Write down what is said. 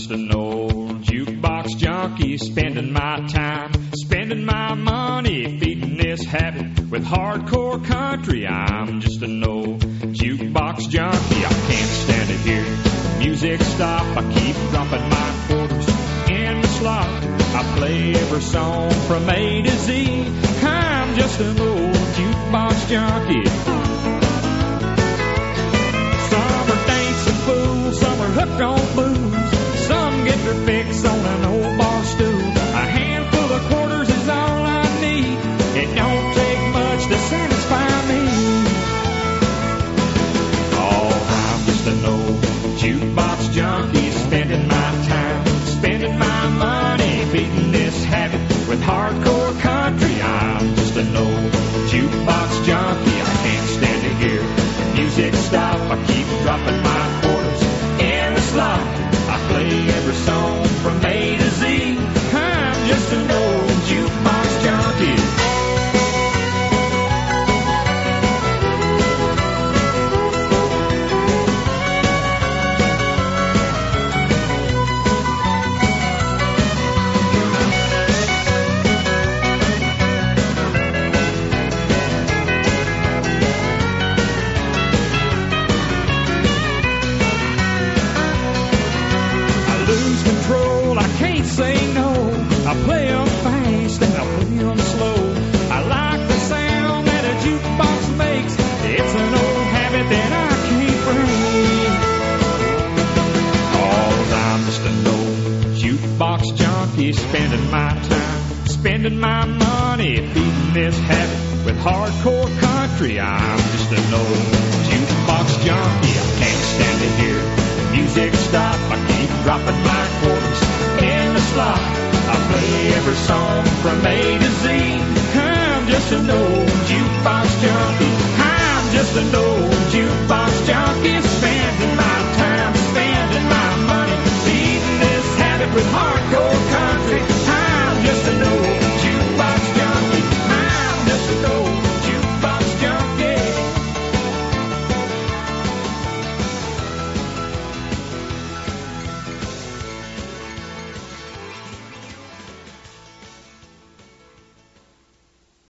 just an old jukebox junkie, spending my time, spending my money, feeding this habit with hardcore country. I'm just an old jukebox junkie. I can't stand it here. Music stop. I keep dropping my quarters in the slot. I play every song from A to Z. I'm just an old jukebox junkie. Some are dancing fools, some are hooked on booze. Some get their fix on an old bar stool. A handful of quarters is all I need. It don't take much to satisfy me. Oh, I'm just an old jukebox junkie, spending my time, spending my money, feeding this habit with hardcore country. I'm just an old jukebox junkie. I can't stand to hear music stop. I keep dropping my quarters in the slot. I play every song from A to Z. I'm just an old jukebox junkie. I play them fast and I play them slow. I like the sound that a jukebox makes. It's an old habit that I can't break. Cause I'm just an old jukebox junkie, spending my time, spending my money, feeding this habit with hardcore country. I'm just an old jukebox junkie. I can't stand to hear music stop. I keep dropping my quarters in the slot. I play every song from A to Z. I'm just an old jukebox junkie. I'm just an old jukebox junkie, spending my time, spending my money, feeding this habit with hardcore